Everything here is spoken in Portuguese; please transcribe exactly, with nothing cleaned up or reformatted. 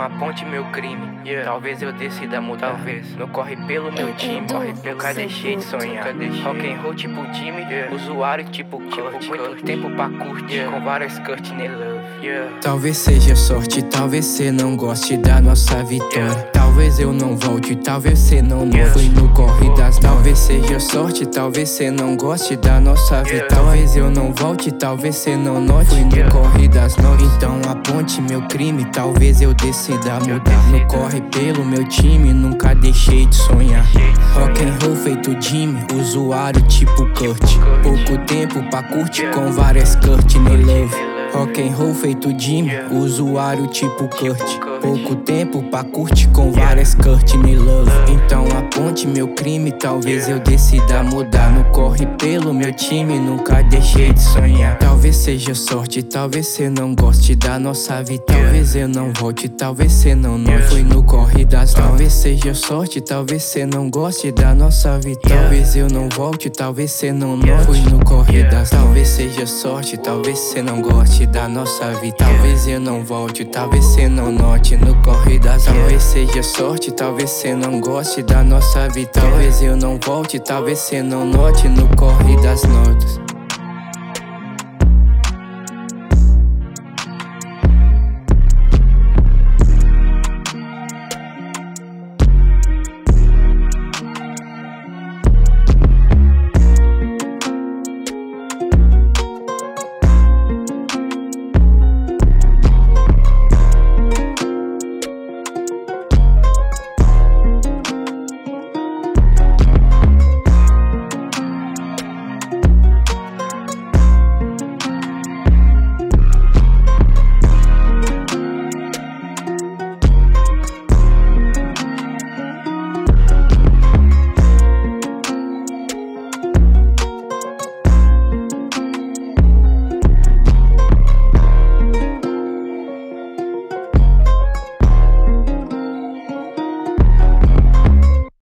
aponte meu crime, yeah. Talvez eu decida mudar, talvez. Não corre pelo meu time, corre pelo. Nunca deixei de sonhar, nunca deixei. Rock and roll tipo Jimmy, yeah. Usuário tipo Kurt, tipo, muito tempo pra curtir, yeah. Com várias Kurt ne love, yeah. Talvez seja sorte, talvez cê não goste da nossa vitória, yeah. Talvez eu não volte, talvez cê não note. Yeah. Fui no corre das, talvez seja sorte, talvez cê não goste da nossa yeah. vitória. Talvez eu não volte, talvez cê não note. Fui no yeah. corre das noites, então aponte meu crime, talvez eu decida mudar. No corre pelo meu time, nunca deixei de sonhar. Rock and roll feito Jimmy, usuário tipo Kurt. Pouco tempo pra curtir com várias Kurt ne love. Rock and roll feito Jimmy, usuário tipo Kurt. Pouco tempo pra curtir com várias Kurt ne love. Então aponte meu crime, talvez eu decida mudar. No corre pelo meu time, nunca deixei de sonhar. Talvez seja sorte, talvez cê não goste da nossa vida. Talvez eu não volte, talvez cê não note. Fui no corre das, talvez seja sorte, talvez cê não goste da nossa vida. Talvez eu não volte, talvez cê não note. Fui no corre das, talvez seja sorte, talvez cê não goste da nossa vida. Talvez eu não volte, talvez cê não note. No corre das, talvez seja sorte, talvez cê não goste da nossa vida. Talvez eu não volte, talvez cê não note. No corre das notas.